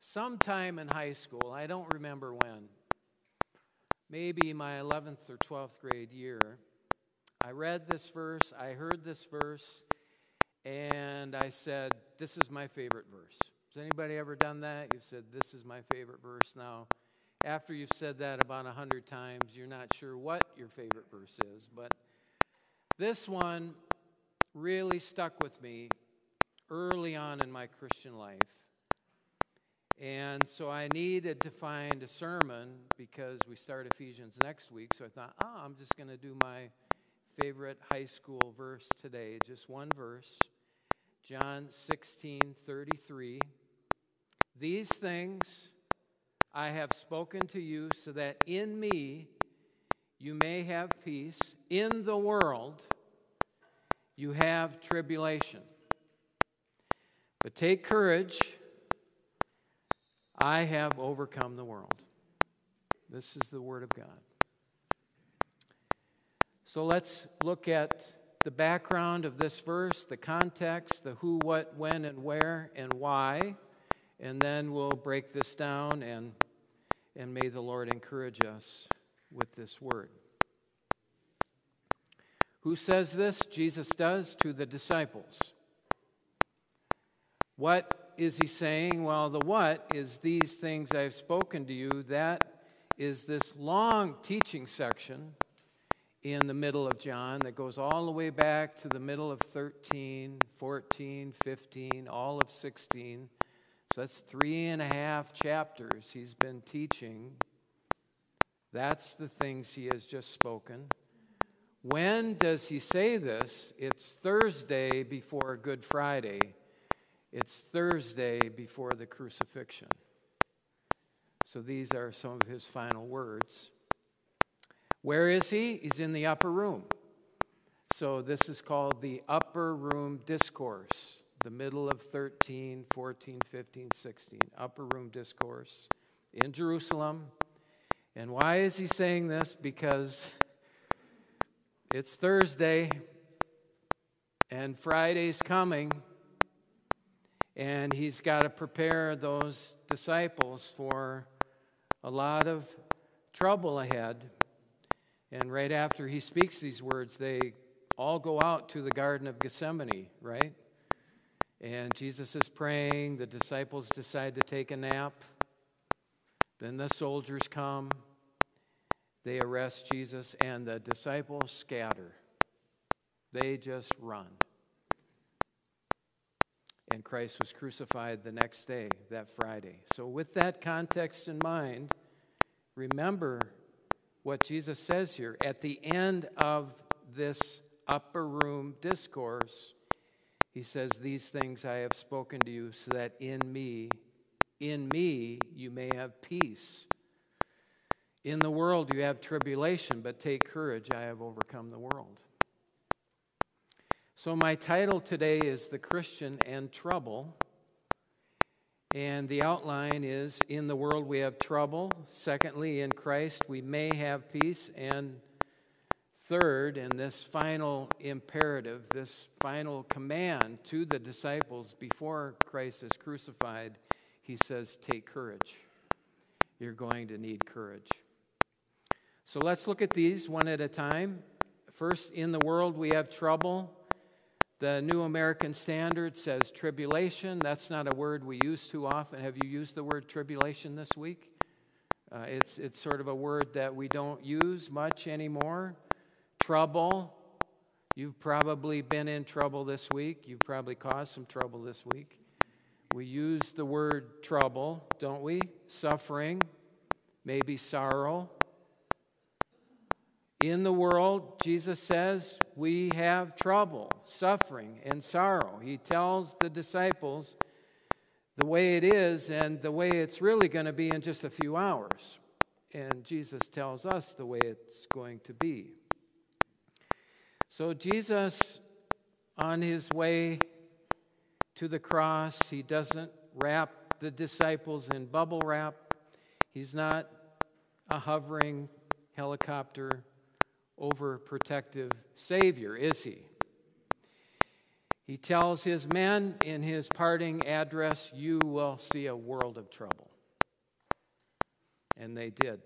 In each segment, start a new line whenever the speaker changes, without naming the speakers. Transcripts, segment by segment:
sometime in high school, I don't remember when, maybe my 11th or 12th grade year, I read this verse, I heard this verse, and I said, this is my favorite verse. Has anybody ever done that? You've said, this is my favorite verse. Now, after you've said that about 100 times, you're not sure what your favorite verse is, but this one really stuck with me early on in my Christian life. And so I needed to find a sermon because we start Ephesians next week. So I thought, I'm just going to do my favorite high school verse today, just one verse, John 16:33. These things I have spoken to you so that in me you may have peace. In the world you have tribulation. But take courage. I have overcome the world. This is the Word of God. So let's look at the background of this verse, the context, the who, what, when, and where, and why. And then we'll break this down, and may the Lord encourage us with this word. Who says this? Jesus does to the disciples. What is he saying? Well, the what is these things I've spoken to you. That is this long teaching section in the middle of John that goes all the way back to the middle of 13, 14, 15, all of 16. So that's 3.5 chapters he's been teaching. That's the things he has just spoken. When does he say this? It's Thursday before Good Friday. It's Thursday before the crucifixion. So these are some of his final words. Where is he? He's in the upper room. So this is called the upper room discourse, the middle of 13, 14, 15, 16. Upper room discourse in Jerusalem. And why is he saying this? Because it's Thursday and Friday's coming. And he's got to prepare those disciples for a lot of trouble ahead. And right after he speaks these words, they all go out to the Garden of Gethsemane, right? And Jesus is praying. The disciples decide to take a nap. Then the soldiers come. They arrest Jesus, and the disciples scatter. They just run. And Christ was crucified the next day, that Friday. So with that context in mind, remember what Jesus says here. At the end of this upper room discourse, he says, these things I have spoken to you so that in me, you may have peace. In the world you have tribulation, but take courage, I have overcome the world. So my title today is The Christian and Trouble. And the outline is, in the world we have trouble. Secondly, in Christ we may have peace. And third, in this final imperative, this final command to the disciples before Christ is crucified, he says, take courage. You're going to need courage. So let's look at these one at a time. First, in the world we have trouble. The New American Standard says tribulation. That's not a word we use too often. Have you used the word tribulation this week? It's sort of a word that we don't use much anymore. Trouble. You've probably been in trouble this week. You've probably caused some trouble this week. We use the word trouble, don't we? Suffering, maybe sorrow. In the world, Jesus says, we have trouble, suffering, and sorrow. He tells the disciples the way it is and the way it's really going to be in just a few hours. And Jesus tells us the way it's going to be. So Jesus, on his way to the cross, he doesn't wrap the disciples in bubble wrap. He's not a hovering helicopter overprotective Savior, is he? He tells his men in his parting address, "You will see a world of trouble." And they did.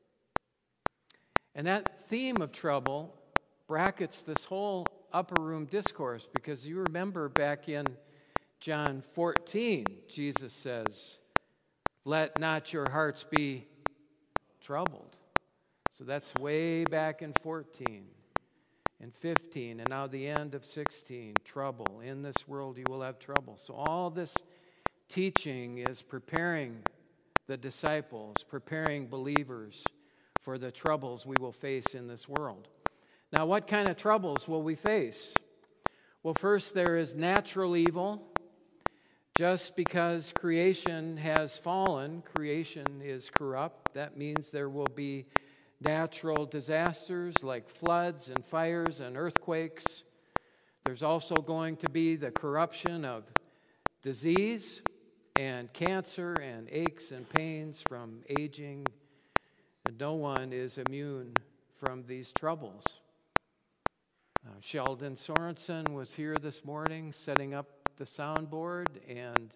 And that theme of trouble brackets this whole upper room discourse, because you remember back in John 14, Jesus says, "Let not your hearts be troubled." So that's way back in 14 and 15, and now the end of 16, trouble. In this world you will have trouble. So all this teaching is preparing the disciples, preparing believers for the troubles we will face in this world. Now, what kind of troubles will we face? Well, first, there is natural evil. Just because creation has fallen, creation is corrupt. That means there will be natural disasters like floods and fires and earthquakes. There's also going to be the corruption of disease and cancer and aches and pains from aging. And no one is immune from these troubles. Sheldon Sorensen was here this morning setting up the soundboard, and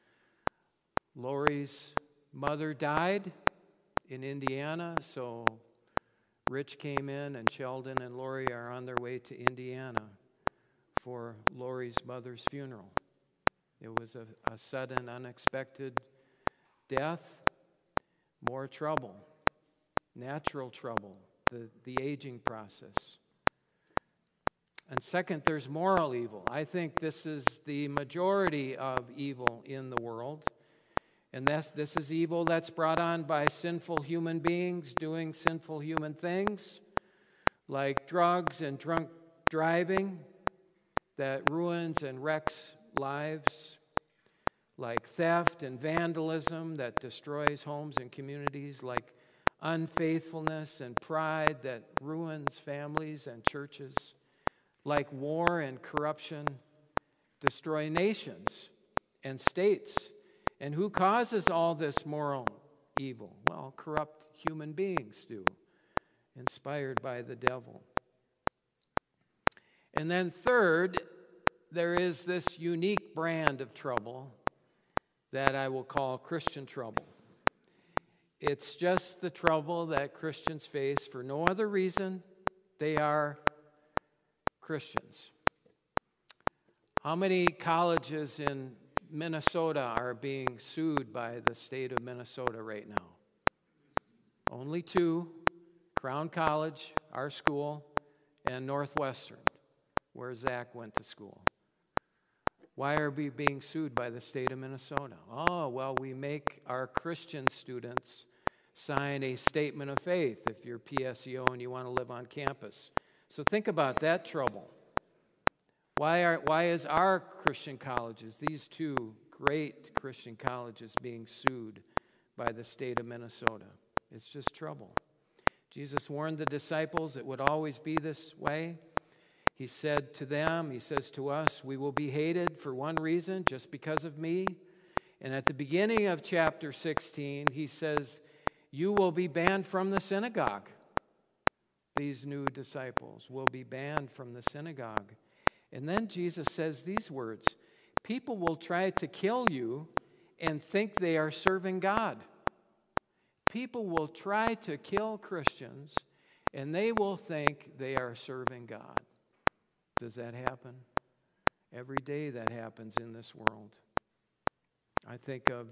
Lori's mother died in Indiana, so Rich came in, and Sheldon and Lori are on their way to Indiana for Lori's mother's funeral. It was a sudden, unexpected death, more trouble, natural trouble, the aging process. And second, there's moral evil. I think this is the majority of evil in the world. And this is evil that's brought on by sinful human beings doing sinful human things, like drugs and drunk driving that ruins and wrecks lives, like theft and vandalism that destroys homes and communities, like unfaithfulness and pride that ruins families and churches, like war and corruption destroy nations and states. And who causes all this moral evil? Well, corrupt human beings do, inspired by the devil. And then third, there is this unique brand of trouble that I will call Christian trouble. It's just the trouble that Christians face for no other reason. They are Christians. How many colleges in Minnesota are being sued by the state of Minnesota right now? Only 2, Crown College, our school, and Northwestern, where Zach went to school. Why are we being sued by the state of Minnesota? Oh, well, we make our Christian students sign a statement of faith if you're PSEO and you want to live on campus. So think about that trouble. Why is our Christian colleges, these 2 great Christian colleges, being sued by the state of Minnesota? It's just trouble. Jesus warned the disciples it would always be this way. He said to them, he says to us, we will be hated for one reason, just because of me. And at the beginning of chapter 16, he says, you will be banned from the synagogue. These new disciples will be banned from the synagogue. And then Jesus says these words, people will try to kill you and think they are serving God. People will try to kill Christians and they will think they are serving God. Does that happen? Every day that happens in this world. I think of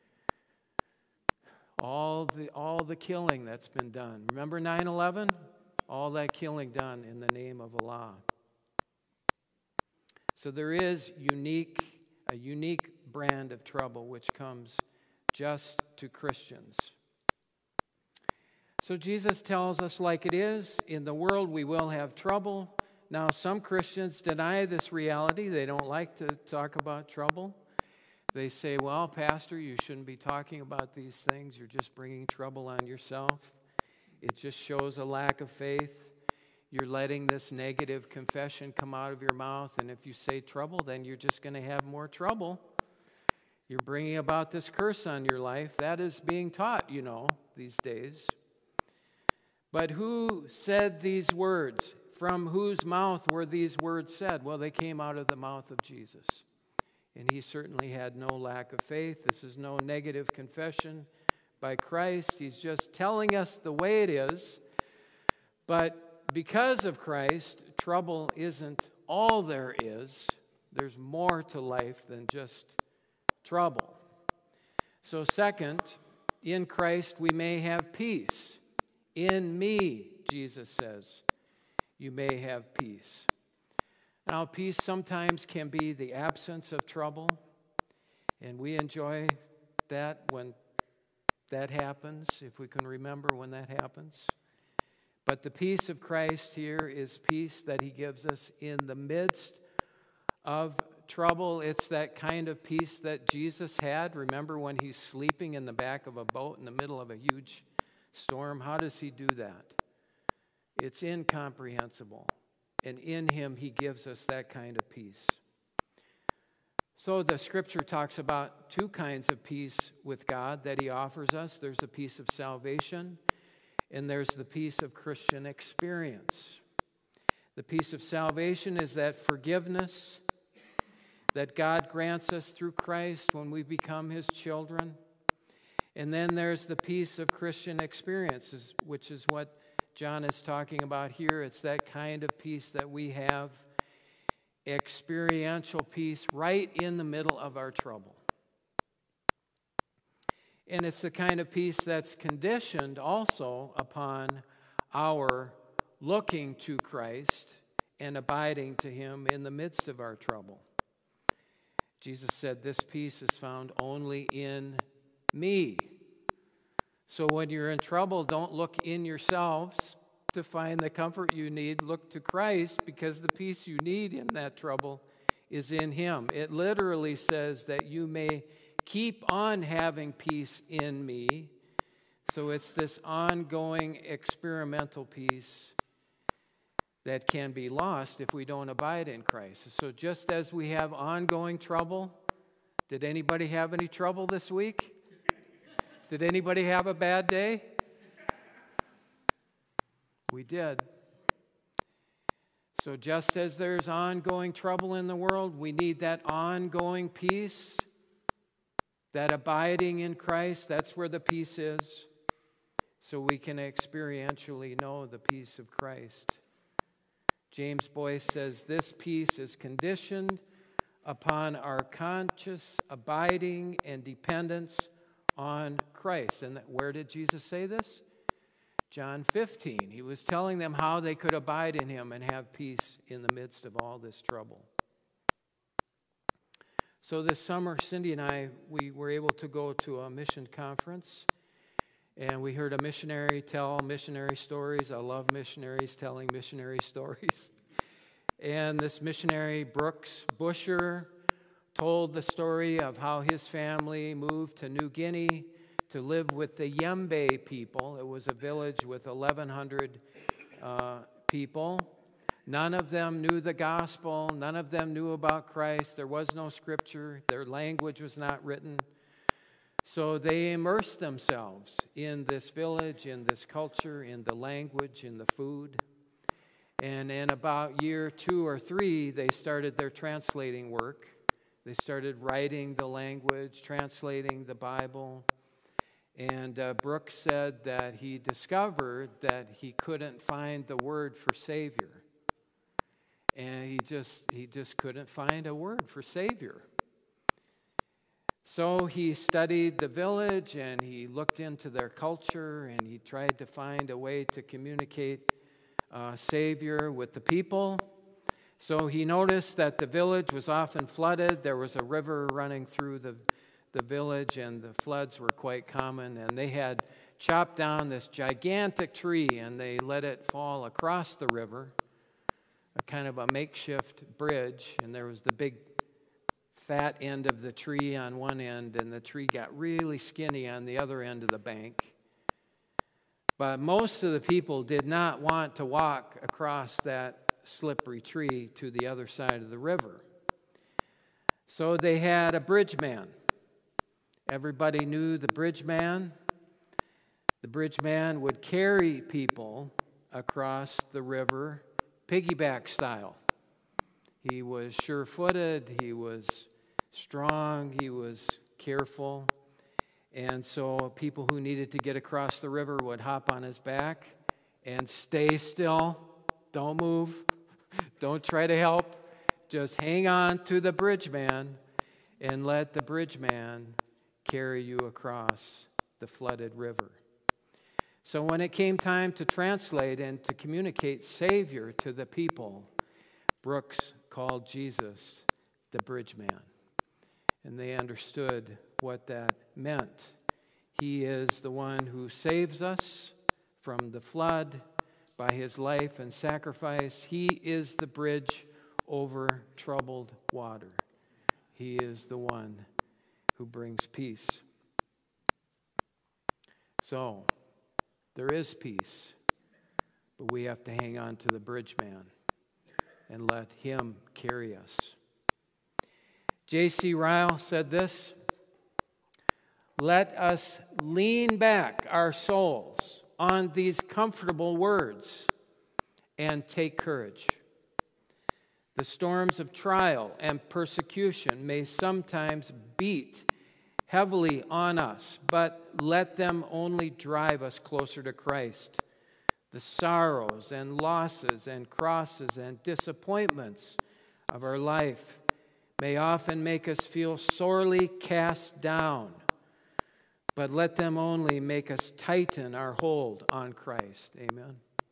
all the killing that's been done. Remember 9/11? All that killing done in the name of Allah. So there is a unique brand of trouble which comes just to Christians. So Jesus tells us like it is, in the world we will have trouble. Now some Christians deny this reality. They don't like to talk about trouble. They say, well, Pastor, you shouldn't be talking about these things. You're just bringing trouble on yourself. It just shows a lack of faith. You're letting this negative confession come out of your mouth, and if you say trouble, then you're just going to have more trouble. You're bringing about this curse on your life. That is being taught, these days. But who said these words? from whose mouth were these words said? Well, they came out of the mouth of Jesus. And he certainly had no lack of faith. This is no negative confession by Christ. He's just telling us the way it is. But because of Christ, trouble isn't all there is. There's more to life than just trouble. So second, in Christ we may have peace. In me, Jesus says, you may have peace. Now, peace sometimes can be the absence of trouble, and we enjoy that when that happens, if we can remember when that happens. But the peace of Christ here is peace that he gives us in the midst of trouble. It's that kind of peace that Jesus had. Remember when he's sleeping in the back of a boat in the middle of a huge storm? How does he do that? It's incomprehensible. And in him, he gives us that kind of peace. So the scripture talks about two kinds of peace with God that he offers us. There's the peace of salvation, and there's the peace of Christian experience. The peace of salvation is that forgiveness that God grants us through Christ when we become his children. And then there's the peace of Christian experiences, which is what John is talking about here. It's that kind of peace that we have, experiential peace right in the middle of our trouble. And it's the kind of peace that's conditioned also upon our looking to Christ and abiding to him in the midst of our trouble. Jesus said, this peace is found only in me. So when you're in trouble, don't look in yourselves to find the comfort you need. Look to Christ, because the peace you need in that trouble is in him. It literally says that you may keep on having peace in me. So it's this ongoing experimental peace that can be lost if we don't abide in Christ. So just as we have ongoing trouble, did anybody have any trouble this week? Did anybody have a bad day? We did. So just as there's ongoing trouble in the world, we need that ongoing peace, that abiding in Christ. That's where the peace is, so we can experientially know the peace of Christ. James Boyce says, this peace is conditioned upon our conscious abiding and dependence on Christ. And where did Jesus say this? John 15. He was telling them how they could abide in him and have peace in the midst of all this trouble. So this summer, Cindy and I, we were able to go to a mission conference, and we heard a missionary tell missionary stories. I love missionaries telling missionary stories. And this missionary, Brooks Busher, told the story of how his family moved to New Guinea to live with the Yembe people. It was a village with 1,100 people. None of them knew the gospel. None of them knew about Christ. There was no scripture. Their language was not written. So they immersed themselves in this village, in this culture, in the language, in the food. And in about year 2 or 3, they started their translating work. They started writing the language, translating the Bible. And Brooks said that he discovered that he couldn't find the word for Savior. And he just couldn't find a word for Savior. So he studied the village, and he looked into their culture, and he tried to find a way to communicate Savior with the people. So he noticed that the village was often flooded. There was a river running through the village, and the floods were quite common. And they had chopped down this gigantic tree, and they let it fall across the river, a kind of a makeshift bridge. And there was the big fat end of the tree on one end, and the tree got really skinny on the other end of the bank. But most of the people did not want to walk across that slippery tree to the other side of the river. So they had a bridge man. Everybody knew the bridge man. The bridge man would carry people across the river piggyback style. He was sure-footed, he was strong, he was careful. And so people who needed to get across the river would hop on his back and stay still. Don't move. Don't try to help. Just hang on to the bridge man and let the bridge man carry you across the flooded river. So when it came time to translate and to communicate Savior to the people, Brooks called Jesus the bridge man. And they understood what that meant. He is the one who saves us from the flood by his life and sacrifice. He is the bridge over troubled water. He is the one who brings peace. So, there is peace, but we have to hang on to the bridge man and let him carry us. J.C. Ryle said this: "Let us lean back our souls on these comfortable words and take courage. The storms of trial and persecution may sometimes beat heavily on us, but let them only drive us closer to Christ. The sorrows and losses and crosses and disappointments of our life may often make us feel sorely cast down, but let them only make us tighten our hold on Christ." Amen.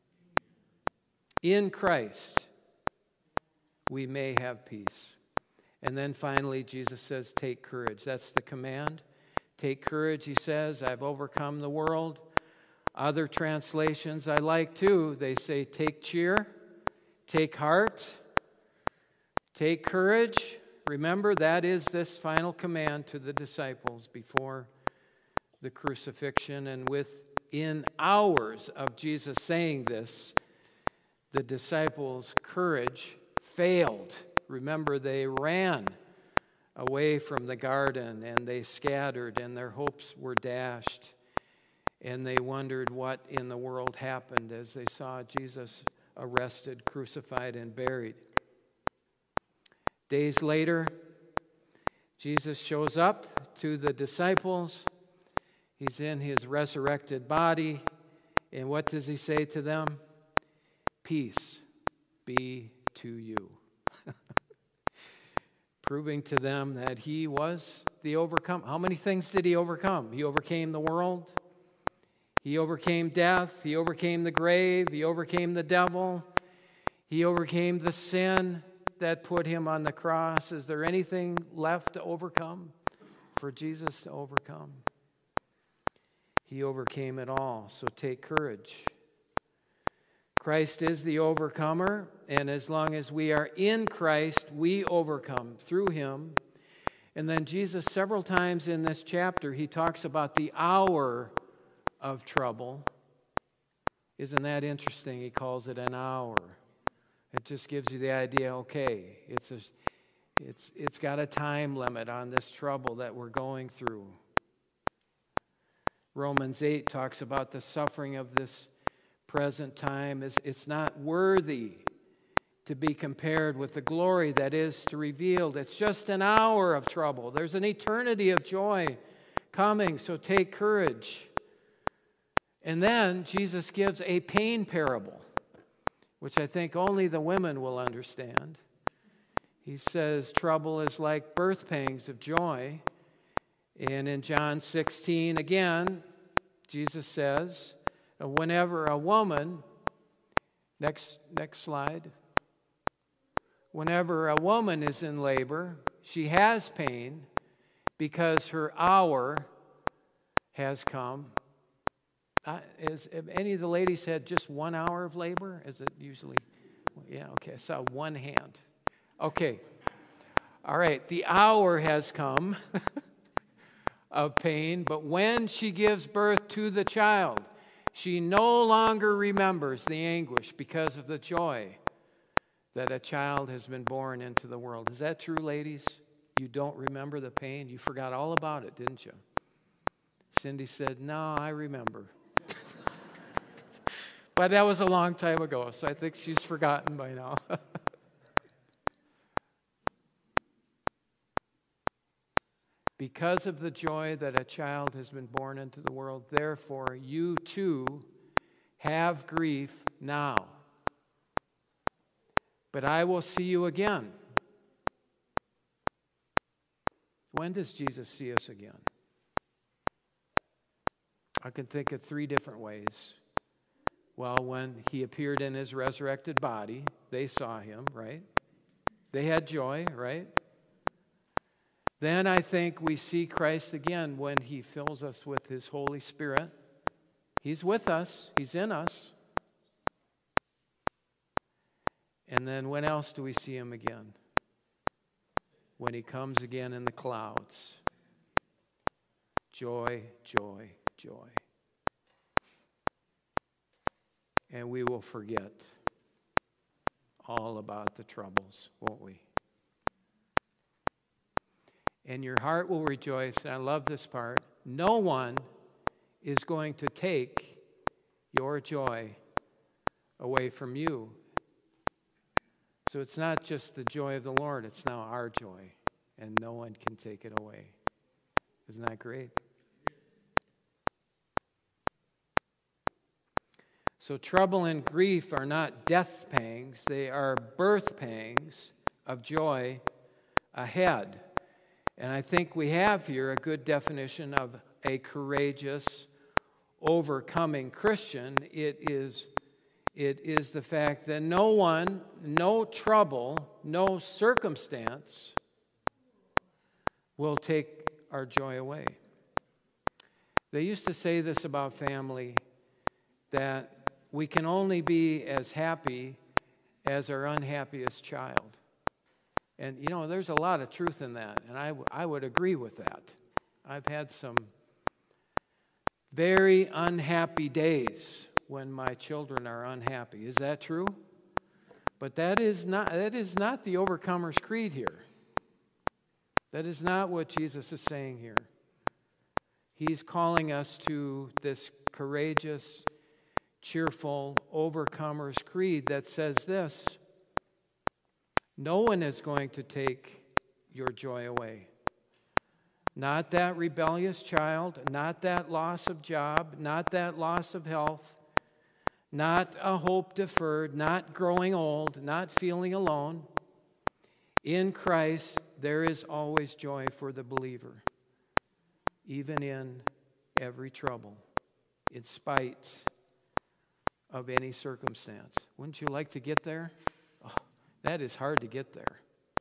In Christ, we may have peace. And then finally, Jesus says, take courage. That's the command. Take courage, he says. I've overcome the world. Other translations I like too. They say, take cheer, take heart, take courage. Remember, that is this final command to the disciples before the crucifixion. And within hours of Jesus saying this, the disciples' courage failed. Remember, they ran away from the garden and they scattered and their hopes were dashed. And they wondered what in the world happened as they saw Jesus arrested, crucified, and buried. Days later, Jesus shows up to the disciples. He's in his resurrected body. And what does he say to them? Peace be to you. Proving to them that he was the overcomer. How many things did he overcome? He overcame the world. He overcame death. He overcame the grave. He overcame the devil. He overcame the sin that put him on the cross. Is there anything left to overcome for Jesus to overcome? He overcame it all. So take courage. Christ is the overcomer, and as long as we are in Christ, we overcome through him. And then Jesus, several times in this chapter, he talks about the hour of trouble. Isn't that interesting? He calls it an hour. It just gives you the idea, okay, it's got a time limit on this trouble that we're going through. Romans 8 talks about the suffering of this present time. It's not worthy to be compared with the glory that is to be revealed. It's just an hour of trouble. There's an eternity of joy coming, so take courage. And then Jesus gives a pain parable, which I think only the women will understand. He says trouble is like birth pangs of joy. And in John 16, again, Jesus says, whenever a woman, next slide, whenever a woman is in labor, she has pain because her hour has come. Have any of the ladies had just 1 hour of labor? Is it usually? Yeah, okay, I saw one hand. Okay, all right, the hour has come of pain, but when she gives birth to the child, she no longer remembers the anguish because of the joy that a child has been born into the world. Is that true, ladies? You don't remember the pain? You forgot all about it, didn't you? Cindy said, no, I remember. But that was a long time ago, so I think she's forgotten by now. Because of the joy that a child has been born into the world, therefore you too have grief now. But I will see you again. When does Jesus see us again? I can think of 3 different ways. Well, when he appeared in his resurrected body, they saw him, right? They had joy, right? Then I think we see Christ again when he fills us with his Holy Spirit. He's with us. He's in us. And then when else do we see him again? When he comes again in the clouds. Joy, joy, joy. And we will forget all about the troubles, won't we? And your heart will rejoice. And I love this part. No one is going to take your joy away from you. So it's not just the joy of the Lord, it's now our joy. And no one can take it away. Isn't that great? So trouble and grief are not death pangs, they are birth pangs of joy ahead. And I think we have here a good definition of a courageous, overcoming Christian. It is the fact that no one, no trouble, no circumstance will take our joy away. They used to say this about family, that we can only be as happy as our unhappiest child. And, you know, there's a lot of truth in that, and I would agree with that. I've had some very unhappy days when my children are unhappy. Is that true? But that is not the overcomer's creed here. That is not what Jesus is saying here. He's calling us to this courageous, cheerful overcomer's creed that says this: no one is going to take your joy away. Not that rebellious child, not that loss of job, not that loss of health, not a hope deferred, not growing old, not feeling alone. In Christ, there is always joy for the believer, even in every trouble, in spite of any circumstance. Wouldn't you like to get there? Oh, that is hard to get there.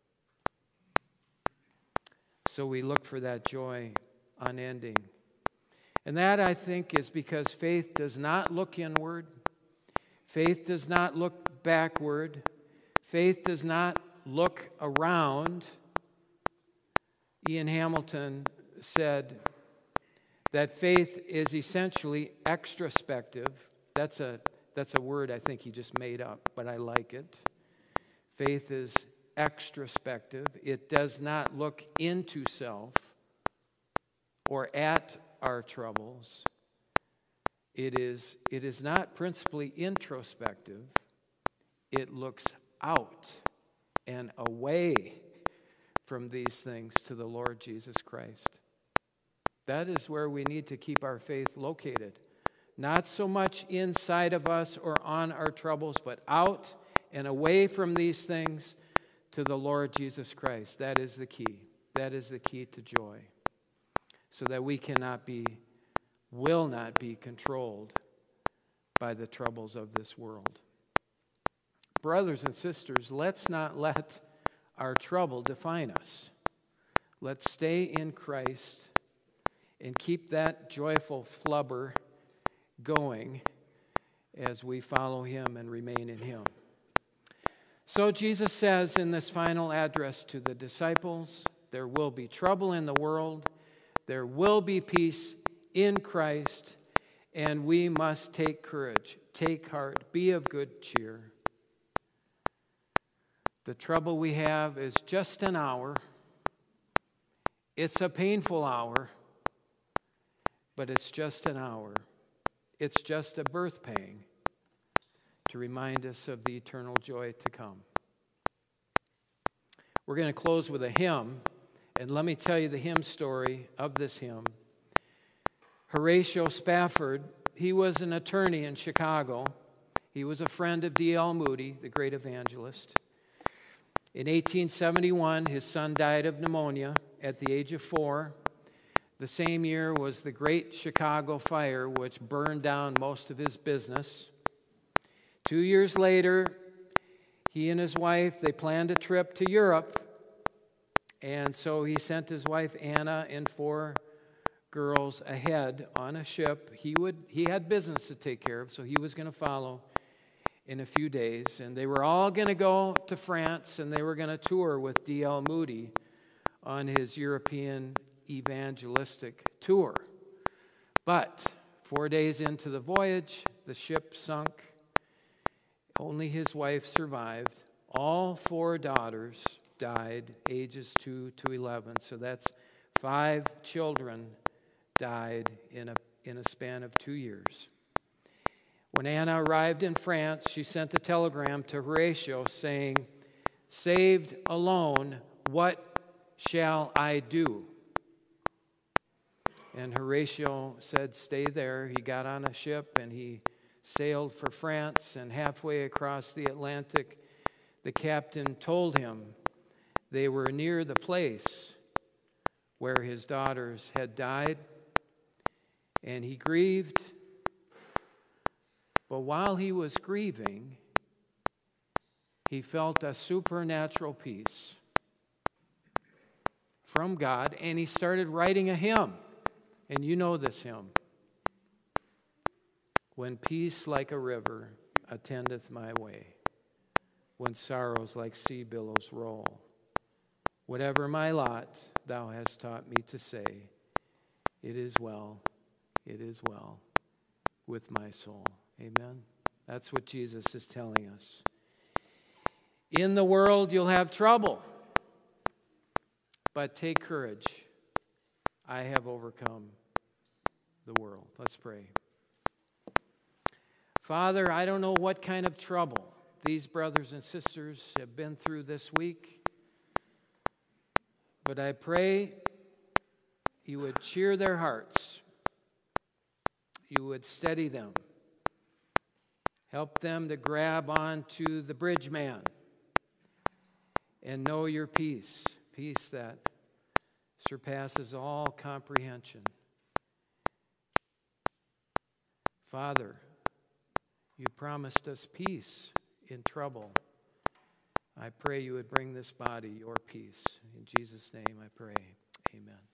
So we look for that joy unending. And that, I think, is because faith does not look inward. Faith does not look backward. Faith does not look around. Ian Hamilton said that faith is essentially extrospective. That's a word I think he just made up, but I like it. Faith is extrospective. It does not look into self or at our troubles. It is not principally introspective. It looks out and away from these things to the Lord Jesus Christ. That is where we need to keep our faith located. Not so much inside of us or on our troubles, but out and away from these things to the Lord Jesus Christ. That is the key. That is the key to joy. So that we will not be controlled by the troubles of this world. Brothers and sisters, let's not let our trouble define us. Let's stay in Christ and keep that joyful flubber going as we follow him and remain in him. So Jesus says in this final address to the disciples, there will be trouble in the world, there will be peace in Christ, and we must take courage, take heart, be of good cheer. The trouble we have is just an hour. It's a painful hour, but it's just an hour. It's just a birth pang to remind us of the eternal joy to come. We're going to close with a hymn, and let me tell you the hymn story of this hymn. Horatio Spafford, he was an attorney in Chicago. He was a friend of D.L. Moody, the great evangelist. In 1871, his son died of pneumonia at the age of 4. The same year was the Great Chicago Fire, which burned down most of his business. 2 years later, he and his wife, they planned a trip to Europe. And so he sent his wife Anna and 4 girls ahead on a ship. He had business to take care of, so he was going to follow in a few days. And they were all going to go to France, and they were going to tour with D.L. Moody on his European evangelistic tour. But 4 days into the voyage, the ship sunk. Only his wife survived. All 4 daughters died, ages 2 to 11. So that's 5 children died in a span of 2 years. When Anna arrived in France, she sent a telegram to Horatio saying, "Saved alone, what shall I do?" And Horatio said, "Stay there." He got on a ship and he sailed for France, and halfway across the Atlantic, the captain told him they were near the place where his daughters had died, and he grieved. But while he was grieving, he felt a supernatural peace from God, and he started writing a hymn. And you know this hymn. When peace like a river attendeth my way, when sorrows like sea billows roll, whatever my lot, thou hast taught me to say, it is well with my soul. Amen. That's what Jesus is telling us. In the world you'll have trouble, but take courage. I have overcome the world. Let's pray. Father, I don't know what kind of trouble these brothers and sisters have been through this week, but I pray you would cheer their hearts. You would steady them. Help them to grab onto the bridge man and know your peace, peace that surpasses all comprehension. Father, you promised us peace in trouble. I pray you would bring this body your peace. In Jesus' name I pray. Amen.